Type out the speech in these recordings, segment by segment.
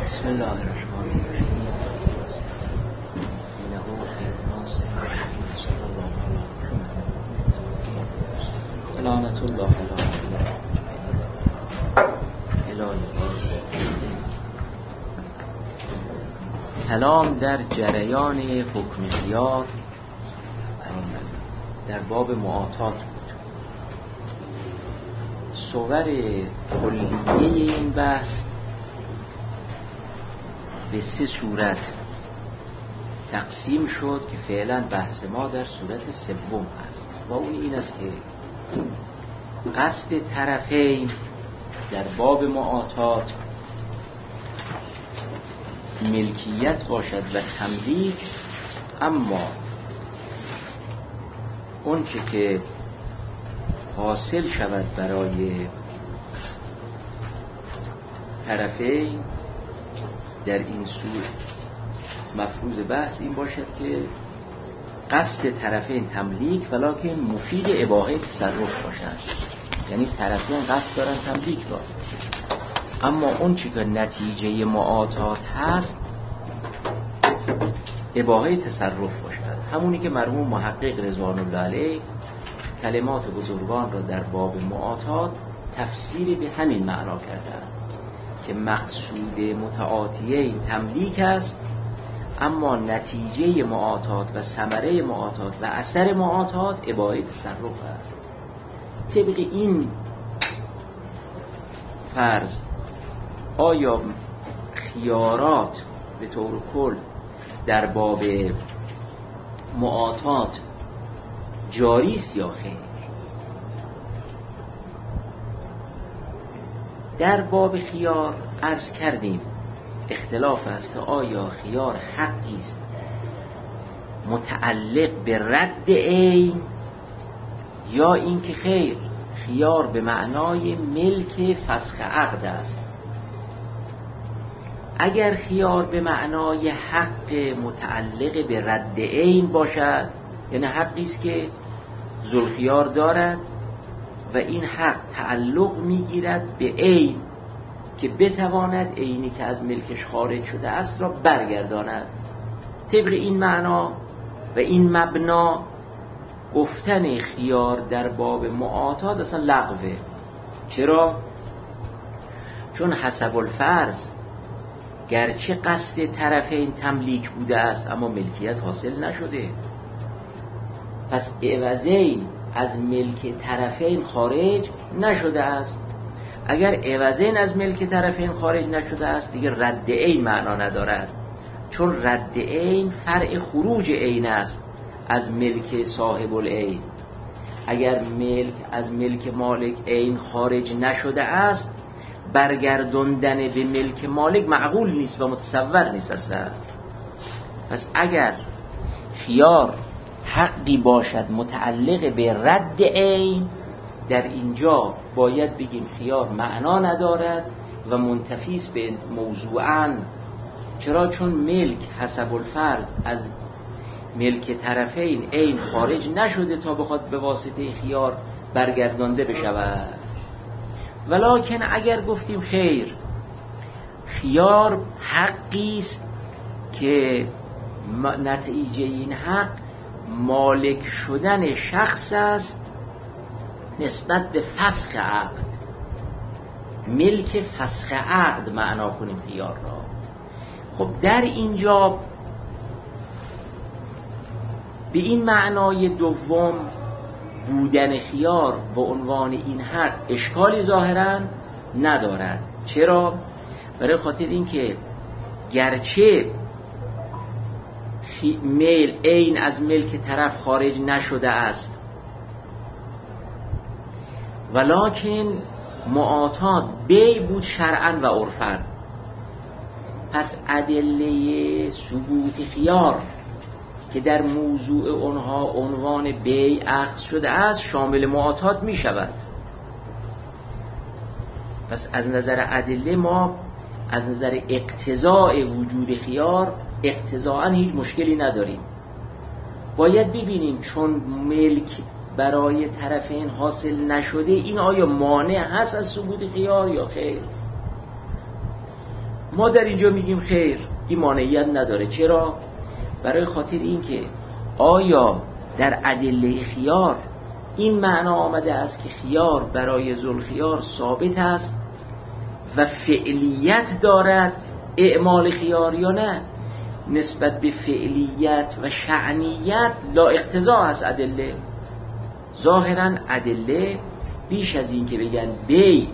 بسم الله الرحمن الرحیم. انه خیر ناصر صلی الله علیه و لعنت الله علی کلام در جریان حکم خیار در باب معاطات بود. صور کلیه این بحث به 3 صورت تقسیم شد که فعلا بحث ما در صورت سوم هست و اون این است که قصد طرفین در باب معاطات ملکیت باشد و تملیک، اما اون چه که حاصل شود برای طرفین در این صورت مفروض بحث این باشد که قصد طرفین تملیک ولکن مفید اباحه تصرف باشد، یعنی طرفین قصد دارن تملیک را، اما اون چی که نتیجه معاطات هست اباحه تصرف باشد. همونی که مرحوم محقق رضوان الله علیه کلمات بزرگان را در باب معاطات تفسیر به همین معنا کردند که مقصود متعاطیه این تملیک است، اما نتیجه معاطات و ثمره معاطات و اثر معاطات اباحه تصرف است. طبق این فرض آیا خیارات به طور کل در باب معاطات جاری است یا خیر؟ در باب خیار عرض کردیم اختلاف است که آیا خیار حقی است متعلق به رد عین یا اینکه خیر خیار به معنای ملک فسخ عقد است. اگر خیار به معنای حق متعلق به رد عین باشد، یعنی حقی است که ذوالخیار دارد و این حق تعلق میگیرد به عین که بتواند عینی که از ملکش خارج شده است را برگرداند، طبق این معنا و این مبنا گفتن خیار در باب معاطات اصلا لغوه. چرا؟ چون حسب الفرض گرچه قصد طرفین تملیک بوده است اما ملکیت حاصل نشده، پس عوضین از ملک طرفین خارج نشده است. اگر عوضین از ملک طرفین خارج نشده است دیگه رد عین معنا ندارد، چون رد عین فرع خروج عین است از ملک صاحب العین. اگر ملک از ملک مالک عین خارج نشده است برگردوندن به ملک مالک معقول نیست و متصور نیست اصلا. پس اگر خیار حقی باشد متعلق به رد عین، در اینجا باید بگیم خیار معنا ندارد و منتفی است به موضوعاً. چرا؟ چون ملک حسب الفرض از ملک طرفین عین خارج نشده تا بخواد به واسطه خیار برگردانده بشود. ولکن اگر گفتیم خیر خیار حقی است که نتیجه این حق مالک شدن شخص است نسبت به فسخ عقد، ملک فسخ عقد معنا کنیم خیار را. خب در اینجا به این معنای دوم بودن خیار به عنوان این حق اشکالی ظاهراً ندارد. چرا؟ برای خاطر اینکه گرچه عین از ملک طرف خارج نشده است ولکن معاطات بیع بود شرعاً و عرفاً، پس ادله ثبوت خیار که در موضوع اونها عنوان بیع اخذ شده است شامل معاطات می شود. پس از نظر ادله ما از نظر اقتضاء وجود خیار اقتضاءً هیچ مشکلی نداریم. باید ببینیم چون ملک برای طرفین حاصل نشده این آیا مانع هست از ثبوت خیار یا خیر؟ ما در اینجا میگیم خیر، این مانعیت نداره. چرا؟ برای خاطر این که آیا در ادله خیار این معنا آمده است که خیار برای ذوالخیار ثابت است و فعلیت دارد اعمال خیار یا نه؟ نسبت به فعلیت و شأنیت لا اقتضا است ادله. ظاهرا ادله بیش از این که بگن بی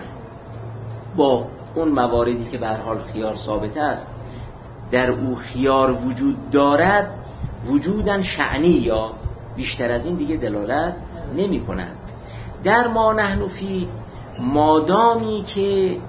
با اون مواردی که به هر حال خیار ثابت است در او خیار وجود دارد، وجودن شأنی یا بیشتر از این دیگه دلالت نمی کند. در ما نحن فی، مادامی که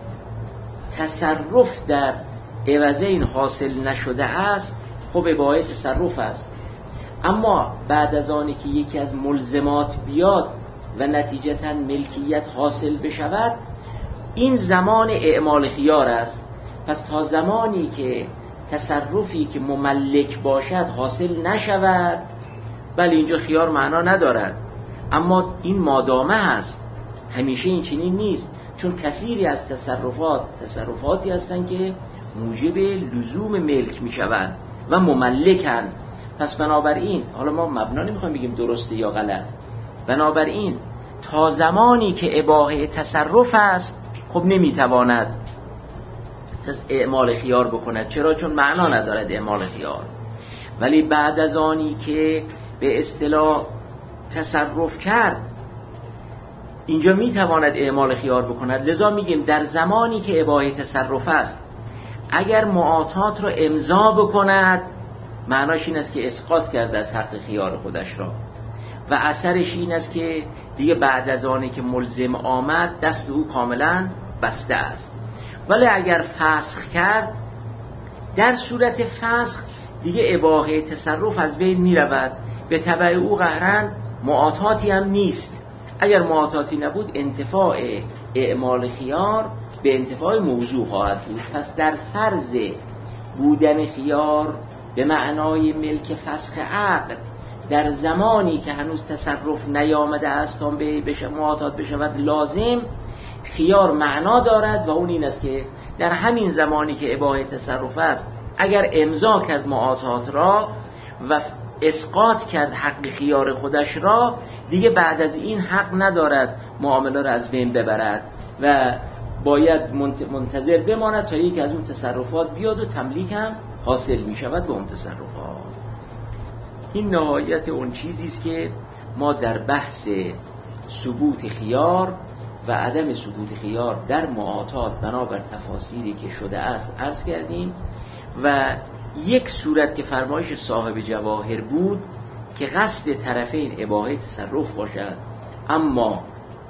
تصرف در عوضین حاصل نشده است، خب اباحه تصرف است. اما بعد از آنی که یکی از ملزمات بیاد و نتیجتاً ملکیت حاصل بشود، این زمان اعمال خیار است. پس تا زمانی که تصرفی که مملک باشد حاصل نشود، بله اینجا خیار معنا ندارد. اما این مادامه است، همیشه این چنین نیست، چون کثیری از تصرفاتی هستند که موجب لزوم ملک می شوند و مملکن. پس بنابراین حالا ما مبنا نمیخوایم بگیم درسته یا غلط، بنابراین تا زمانی که اباحه تصرف است خب نمیتواند اعمال خیار بکند. چرا؟ چون معنا ندارد اعمال خیار. ولی بعد از آنی که به اصطلاح تصرف کرد، اینجا میتواند اعمال خیار بکند. لذا میگیم در زمانی که اباحه تصرف است اگر معاطات را امضا بکند، معناش این است که اسقاط کرده از حق خیار خودش را و اثرش این است که دیگه بعد از آنی که ملزم آمد دست او کاملا بسته است. ولی اگر فسخ کرد، در صورت فسخ دیگه اباحه تصرف از بین می رود، به تبع او قهرن معاطاتی هم نیست. اگر معاطاتی نبود انتفاع اعمال خیار به انتفاع موضوع خواهد بود. پس در فرض بودن خیار به معنای ملک فسخ عقد در زمانی که هنوز تصرف نیامده است تا بشه معاطات بشود لازم، خیار معنا دارد و اون این است که در همین زمانی که اباحه تصرف است اگر امضا کرد معاطات را و اسقاط کرد حق خیار خودش را، دیگه بعد از این حق ندارد معامله را از بین ببرد و باید منتظر بماند تا یکی از اون تصرفات بیاد و تملیک هم حاصل می شود به اون تصرفات. این نهایت اون چیزی است که ما در بحث ثبوت خیار و عدم ثبوت خیار در معاطات بنابر تفاسیری که شده است عرض کردیم. و یک صورت که فرمایش صاحب جواهر بود که قصد طرفین اباحه تصرف باشد اما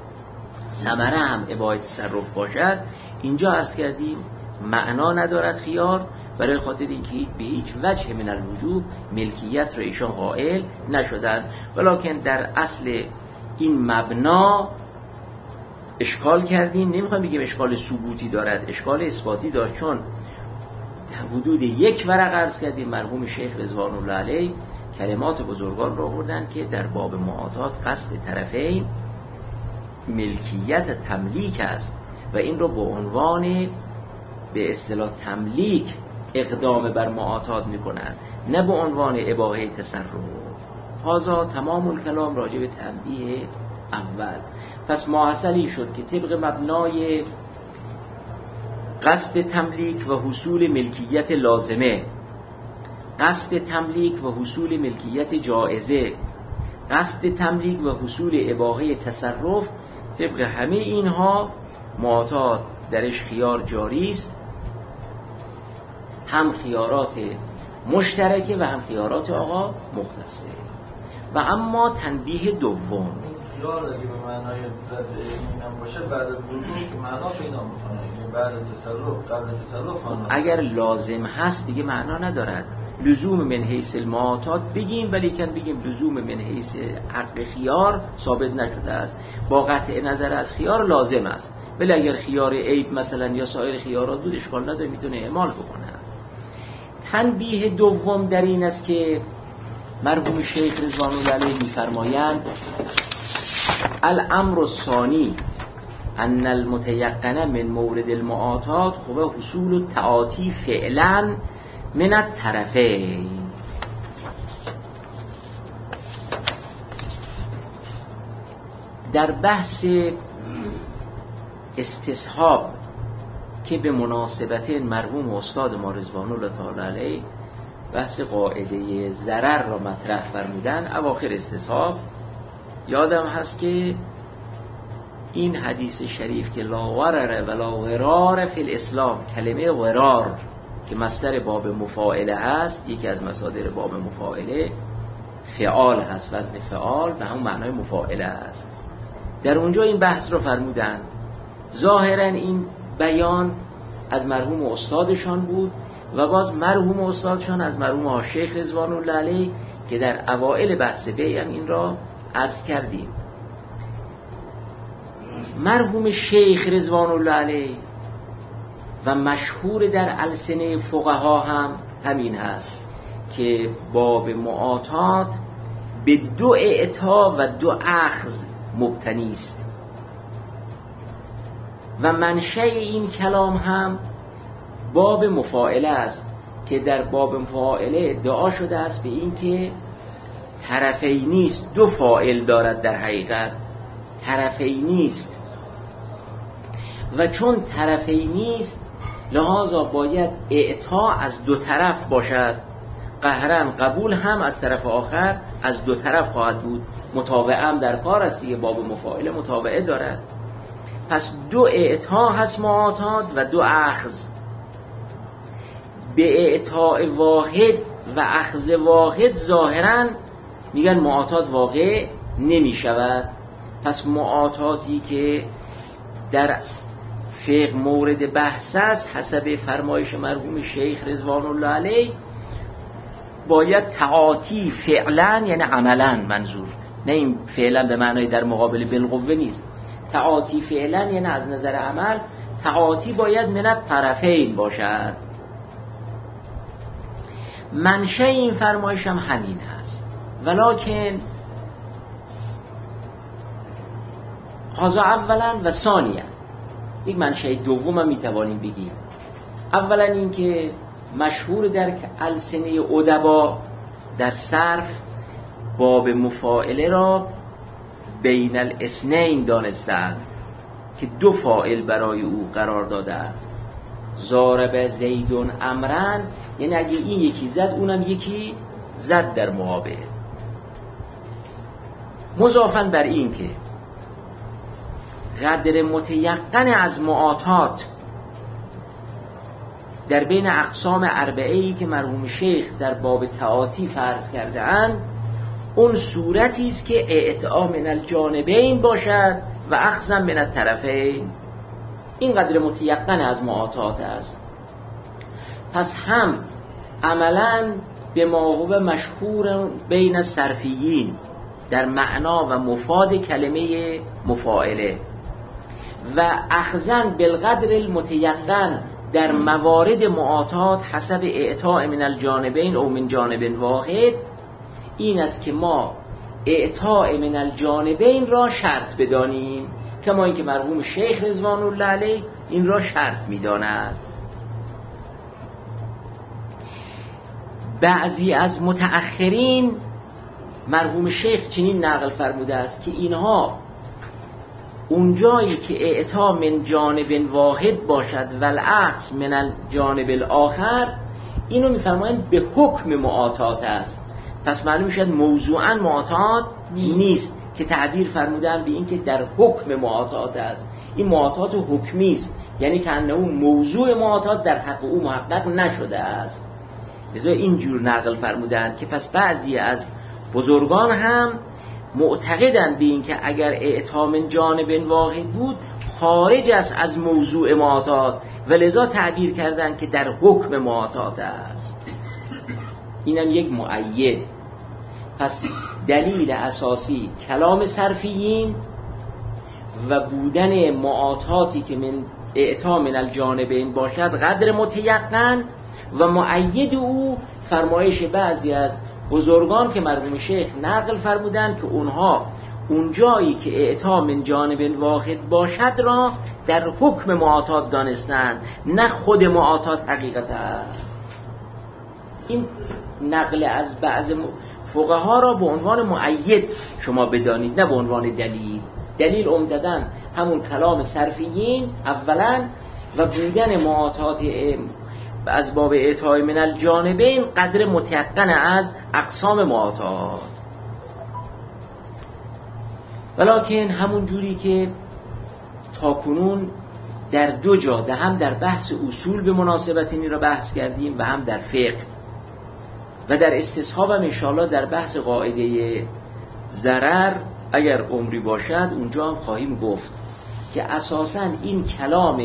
ثمره هم اباحه تصرف باشد، اینجا عرض کردیم معنا ندارد خیار، برای خاطر اینکه به هیچ وجه من الوجوب ملکیت را ایشان قائل نشدن. ولکن در اصل این مبنا اشکال کردیم. نمیخوام بگیم اشکال ثبوتی دارد، اشکال اثباتی داشت، چون حدود یک ورق عرض کردیم مرحوم شیخ رضوان الله علیه کلمات بزرگان را آوردن که در باب معاطات قصد طرفین ملکیت تملیک است و این را به عنوان به اصطلاح تملیک اقدام بر معاطات میکنند، نه به عنوان اباحه تصرف. هذا تمام الکلام راجع به تنبیه اول. پس ماحصلی شد که طبق مبنای قصد تملیک و حصول ملکیت لازمه، قصد تملیک و حصول ملکیت جائزه، قصد تملیک و حصول اباحه تصرف، طبق همه اینها معاطات درش خیار جاری است، هم خیارات مشترکه و هم خیارات آقا مختصه. و اما تنبیه دوم، خیار اگه به معنای رد اینم باشه بعد از وجود که معنا پیدا میکنه، یعنی بعد از تصرف قبل تصرف اگر لازم هست دیگه معنا ندارد. لزوم من حیث المعاطات بگیم، ولی کن بگیم لزوم من حیث حق خیار ثابت نشده است. با قطع نظر از خیار لازم است، ولی اگر خیار عیب مثلا یا سایر خیارات بود اشکال نداره، میتونه اعمال بکنه. تنبیه دوم در این است که مرحوم شیخ رضوان الله علیه میفرمایند الامر الثانی ان المتيقن من مورد المعاطات هو حصول التعاطی فعلا من الطرفین. در بحث استصحاب که به مناسبت مرحوم استاد ما رضوان الله تعالی علیه بحث قاعده ضرر را مطرح فرمودن، اواخر استصحاب یادم هست که این حدیث شریف که لا ورر ولا غرار فی الاسلام، کلمه غرار که مصدر باب مفاعله هست، یکی از مصادر باب مفاعله فعال هست، وزن فعال به همون معنای مفاعله هست، در اونجا این بحث رو فرمودن. ظاهرا این بیان از مرحوم استادشان بود و باز مرحوم استادشان از مرحوم شیخ رضوان الله علیه که در اوائل بحث بیع این را عرض کردیم. مرحوم شیخ رضوان الله علیه و مشهور در السنه فقها هم همین هست که باب معاطات به 2 اعطا و 2 اخذ مبتنی است و منشأ این کلام هم باب مفاعله است که در باب مفاعله ادعا شده است به این که طرفینی است، 2 فاعل دارد، در حقیقت طرفینی است و چون طرفینی است لذا باید اعطا از 2 طرف باشد، قهرن قبول هم از طرف آخر از 2 طرف خواهد بود، متابعه هم در کار است دیگه، باب مفاعله متابعه دارد. پس 2 اعطا هست معاطات و 2 اخذ. به اعطاء واحد و اخذ واحد ظاهرا میگن معاطات واقع نمی شود. پس معاطاتی که در فقه مورد بحث است حسب فرمایش مرحوم شیخ رضوان الله علیه باید تعاطی فعلا، یعنی عملا منظور، نه این فعلا به معنای در مقابل بالقوه نیست، تعاطی فعلا یعنی از نظر عمل تعاطی باید من الطرفین باشد. منشأ این فرمایش هم همین هست، ولکن هذا اولا و ثانیا، یک منشأ دوم هم میتوانیم بگیم. اولا این که مشهور در السنه ادبا در صرف باب مفاعله را بین الاثنین دانستند که 2 فاعل برای او قرار دادند. ضارب زیدون امرن، یعنی اگه این یکی زد اونم یکی زد در مقابل. مضافاً بر این که قدر متیقن از معاطات در بین اقسام 4ای که مرحوم شیخ در باب تعاطی فرض کرده اند، اون صورتی است که اعطا من الجانبین باشد و اخذ من الطرفین. این قدر متیقن از معاطات است. پس هم عملاً به ما هو مشهور بین صرفیین در معنا و مفاد کلمه مفاعله و اخذن بالقدر المتیقن در موارد معاطات حسب اعطاء من الجانبین او من جانب واحد، این است که ما اعطاء من الجانبین را شرط بدانیم، کما اینکه مرحوم شیخ رضوان الله علیه این را شرط می‌داند. بعضی از متأخرین مرحوم شیخ چنین نقل فرموده است که اینها اونجایی که اعطا من جانب واحد باشد و الاخذ من الجانب الاخر، اینو میفرمایند به حکم معاطات است. پس معلوم شد موضوعاً معاطات نیست که تعبیر فرمودن به این که در حکم معاطات است. این معاطات حکمی است، یعنی که انه موضوع معاطات در حق او محقق نشده است. لذا اینجور نقل فرمودند که پس بعضی از بزرگان هم معتقدند به این که اگر اعطا من جانب واحد بود خارج است از موضوع معاطات و لذا تعبیر کردند که در حکم معاطات است. اینم یک مؤید. پس دلیل اساسی کلام صرفیین و بودن معاطاتی که من اعطا من الجانبین باشد قدر متیقن و مؤید او فرمایش بعضی از بزرگان که مرحوم شیخ نقل فرمودند که اونها اون جایی که اعطا من جانب واحد باشد را در حکم معاطات دانستن، نه خود معاطات حقیقتا. این نقل از بعض فقها را به عنوان مؤید شما بدانید، نه به عنوان دلیل. دلیل عمدتاً همون کلام صرفیین اولا و بودن معاطات از باب اعطای من الجانبین قدر متيقن از اقسام معاطات. ولکن همون جوری که تاکنون در دو جا، هم در بحث اصول به مناسبت این را بحث کردیم و هم در فقه و در استصحاب هم انشاءالله در بحث قاعده ضرر اگر عمری باشد اونجا هم خواهیم گفت که اساساً این کلام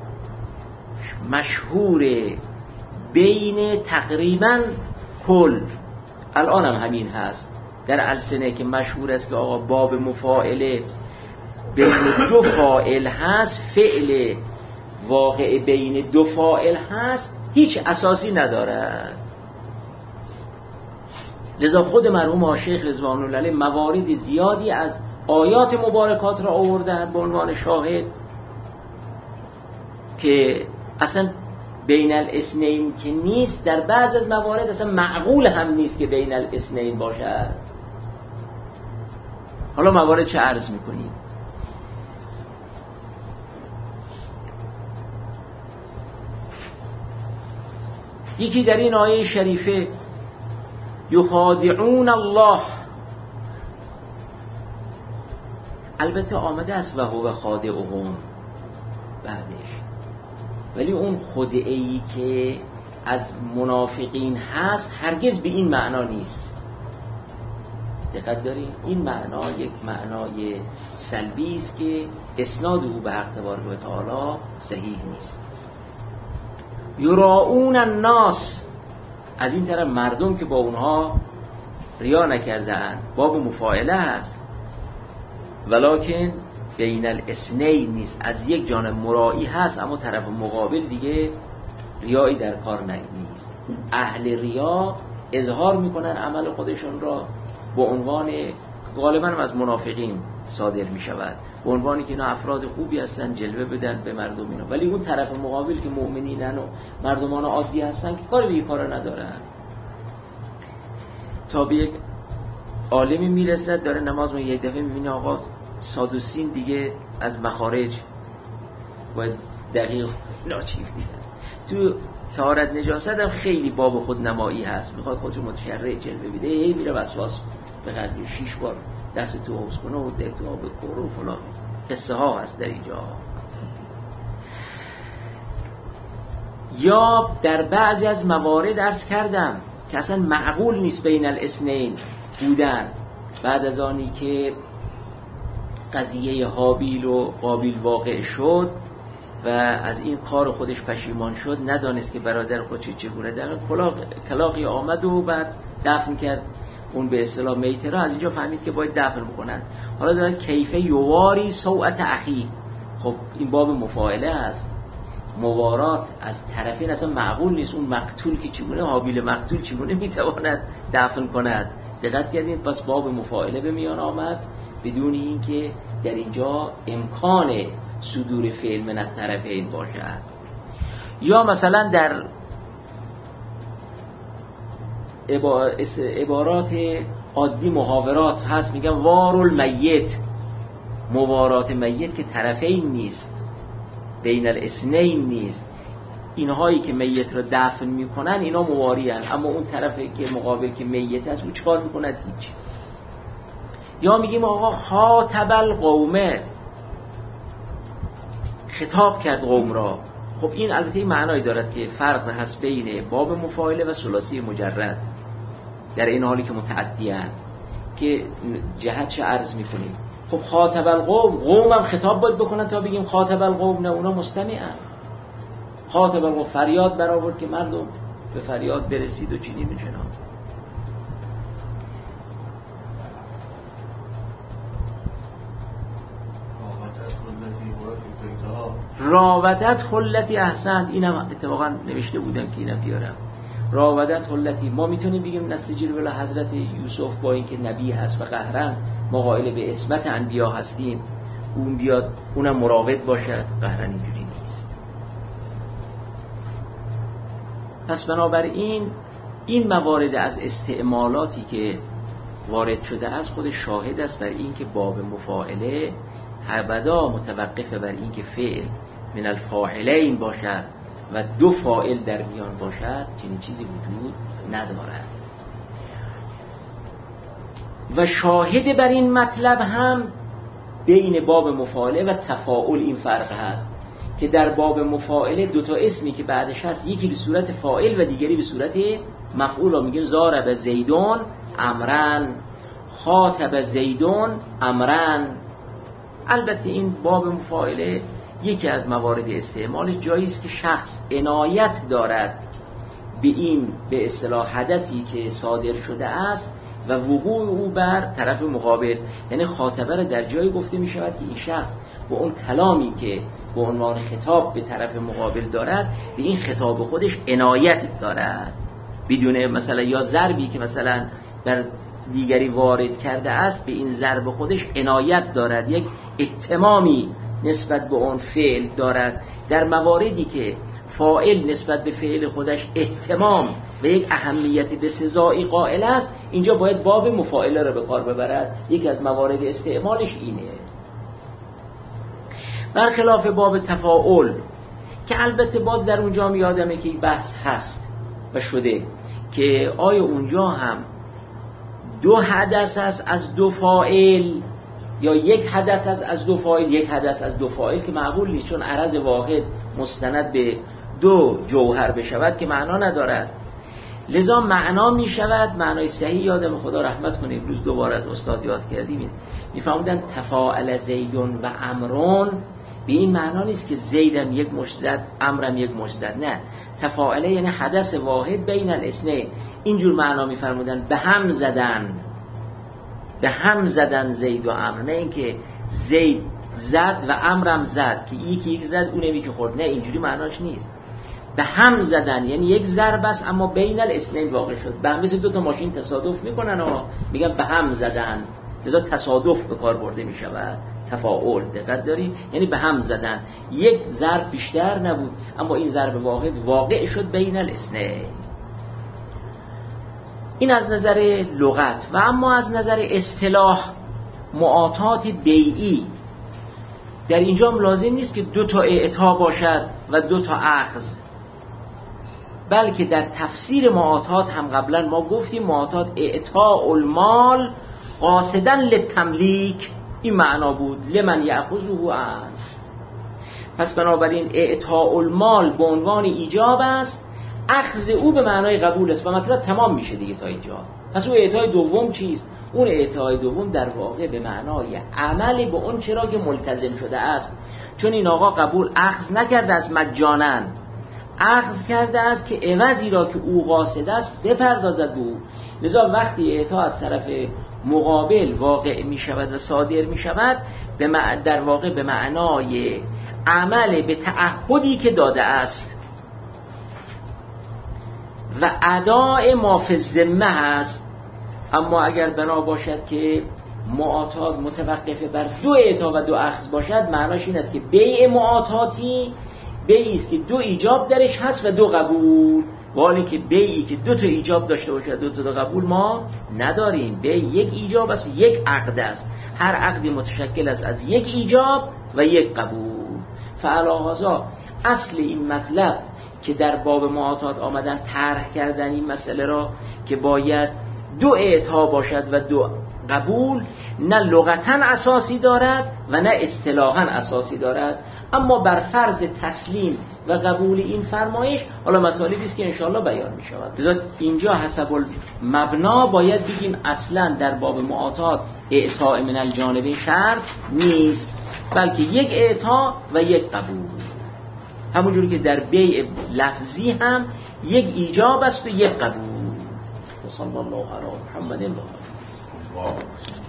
مشهور بین تقریباً کل الان هم همین هست در السنه که مشهور است که آقا باب مفاعله بین دو فاعل هست، فعل واقع بین دو فاعل هست، هیچ اساسی ندارد. لذا خود مرحوم شیخ رضوان الله علیه موارد زیادی از آیات مبارکات را آوردن به عنوان شاهد که اصلا بین الاثنین که نیست، در بعض از موارد اصلا معقول هم نیست که بین الاثنین باشد. حالا موارد چه عرض میکنید؟ یکی در این آیه شریفه یخادعون الله، البته آمده است و هو خادعهم بعدش، ولی اون خدعه‌ای که از منافقین هست هرگز به این معنا نیست. دقت دارید؟ این معنا یک معنای سلبی است که اسناد او به حق تبارک و تعالی صحیح نیست. یراؤون الناس، از این طرف مردم که با اونها ریا نکردن، باب مفاعله هست، ولکن بین الاثنین نیست. از یک جانب مرایی هست اما طرف مقابل دیگه ریایی در کار نیست. اهل ریا اظهار میکنن عمل خودشون را به عنوان، غالبا از منافقین صادر میشود، به عنوانی که اینا افراد خوبی هستن جلوه بدن به مردم اینا، ولی اون طرف مقابل که مؤمنینن و مردمان عادی هستن که کاری به این کارا ندارن. تا به یک عالمی میرسد داره نماز یک دفعه میبینه آقا صاد و سین دیگه از مخارج باید دقیق ناچیف میدن. تو طهارت نجاست هم خیلی باب خود نمایی هست، میخواد خودشو متشرع جلوه بده، هی میره وسواس به قدری 6 بار دست تو حوض کنه و ده تو آب کوره و فلان. قصه ها هست در اینجا. یا در بعضی از موارد عرض کردم که اصلا معقول نیست بین الاثنین بودن، بعد از آنی که قضیه هابیل و قابیل واقع شد و از این کار خودش پشیمان شد، ندانست که برادر خودش چگونه در کلاقی آمد و بعد دفن کرد اون به اصطلاح میته را. از اینجا فهمید که باید دفن بکنن. حالا داره کیفه یواری سوءت اخی. خب این باب مفاعله است، موارات از طرفین اصلا معقول نیست. اون مقتول که چگونه، هابیل مقتول چگونه میتواند دفن کند؟ دقت کردین؟ پس باب مفاعله به میان آمد بدون این که در اینجا امکان صدور فعل من الطرفین باشد. یا مثلا در عبارات عادی محاورات هست، میگن وارل میت، موارات میت که طرفین نیست، بین الاثنین نیست. اینهایی که میت را دفن میکنن اینا مواری هن، اما اون طرفی که مقابل که میت هست اون چکار میکند؟ هیچ. یا میگیم آقا خاطب القومه، خطاب کرد قوم را. خب این البته این معنایی دارد که فرق هست بین باب مفاعله و ثلاثی مجرد در این حالی که متعدیان، که جهتش عرض میکنیم. خب خاطب القوم، قوم هم خطاب باید بکنن تا بگیم خاطب القوم، نه اونا مستمعن. خاطب القوم فریاد برآورد که مردم به فریاد برسید و چنین و چنان. راودت خلتی احسنت، اینم اتفاقا نوشته بودم که اینم بیارم. راودت خلتی، ما میتونیم بگیم نستجیر بلا حضرت یوسف با اینکه نبی هست و قهرن ما قائل به عصمت انبیا هستیم، اون بیاد اونم مراود باشد؟ قهرن اینجوری نیست. پس بنابراین این موارد از استعمالاتی که وارد شده از خود شاهد است بر این که باب مفاعله ابدا متوقف بر این که فعل من الفاعلین باشد و دو فاعل در میان باشد، چنین چیزی وجود ندارد. و شاهد بر این مطلب هم بین باب مفاعله و تفاعل این فرق هست که در باب مفاعله دوتا اسمی که بعدش هست، یکی به صورت فاعل و دیگری به صورت مفعول، رو میگیم ضارب زیدون امرن، خاطب زیدون امرن. البته این باب مفاعله یکی از موارد استعمال جایی است که شخص عنایت دارد به این به اصطلاح حدثی که صادر شده است و وقوع او بر طرف مقابل، یعنی خاطبه را در جایی گفته می شود که این شخص با اون کلامی که به عنوان خطاب به طرف مقابل دارد به این خطاب خودش عنایت دارد، بدون مثلا یا ضربی که مثلا بر دیگری وارد کرده است به این ضرب خودش عنایت دارد، یک اهتمامی نسبت به اون فعل دارد. در مواردی که فاعل نسبت به فعل خودش اهتمام و یک اهمیت به سزایی قائل است، اینجا باید باب مفاعله را به کار ببرد. یکی از موارد استعمالش اینه. برخلاف باب تفاعل که البته باز در اونجا میادمه که بحث هست و شده که آیا اونجا هم دو حدث است از دو فاعل یا یک حدث است از دو فاعل. یک حدث از دو فاعل که معقول نیست، چون عرض واحد مستند به دو جوهر بشود که معنا ندارد. لذا معنا می شود، معنای صحیح یادم خدا رحمت کنه امروز دوباره از استاد یاد کردیم، میفهمودن تفاعل زیدون و امرون به این معنا نیست که زیدم یک مشت زد امرم یک مشت زد، نه، تفاعله یعنی حدث واحد بین الاثنین. اینجور معنا میفرمودن به هم زدن، به هم زدن زید و امر، نه اینکه زید زد و امرم زد که یکی یک زد اون یکی خورد، نه، اینجوری معناش نیست. به هم زدن یعنی یک ضرب است اما بین الاثنین واقع شد. به هم مثل دو تا ماشین تصادف میکنن و میگن به هم زدن، لذا تصادف به کار برده میشود. تفاعل دقت داری، یعنی به هم زدن، یک ضرب بیشتر نبود اما این ضرب واحد واقع شد بین الاثنین. این از نظر لغت. و اما از نظر اصطلاح معاطات بیعی در اینجا هم لازم نیست که دو تا اعطا باشد و دو تا اخذ، بلکه در تفسیر معاطات هم قبلا ما گفتیم معاطات اعطاء المال قاصداً للتملیک، این معنا بود، لمن یأخذه عنه. پس بنابراین اعطاء المال به عنوان ایجاب است، اخذ او به معنای قبول است و مطلب تمام میشه دیگه تا اینجا. پس اون اعطای دوم چیست؟ اون اعطای دوم در واقع به معنای عمل به اون چرا که ملتزم شده است، چون این آقا قبول اخذ نکرده است مجانن، اخذ کرده است که عوضی را که او قاصد است بپردازد به او. لذا وقتی اعطا از طرف مقابل واقع می شود و صادر می شود در واقع به معنای عمل به تعهدی که داده است و اداء ما فی الذمه هست. اما اگر بنا باشد که معاطات متوقف بر دو اعطا و دو اخذ باشد، معناش این است که بیع معاطاتی بیعی است که دو ایجاب درش هست و دو قبول، ولی که بیعی که دو تا ایجاب داشته باشد دو تا قبول ما نداریم. بیع یک ایجاب است و یک عقد است، هر عقدی متشکل است از یک ایجاب و یک قبول. فعلاهذا اصل این مطلب که در باب معاطات آمدن طرح کردن این مسئله را که باید دو اعطا باشد و دو قبول، نه لغتاً اساسی دارد و نه اصطلاحاً اساسی دارد، اما بر فرض تسلیم و قبول این فرمایش حالا مطالبی است که انشاءالله بیان می شود. لذا اینجا حسب المبنا باید بگیم اصلاً در باب معاطات اعطاء من الجانبین شرط نیست، بلکه یک اعطا و یک قبول، همونجوری که در بیع لفظی هم یک ایجاب است و یک قبول. صلی الله علی محمد و آله.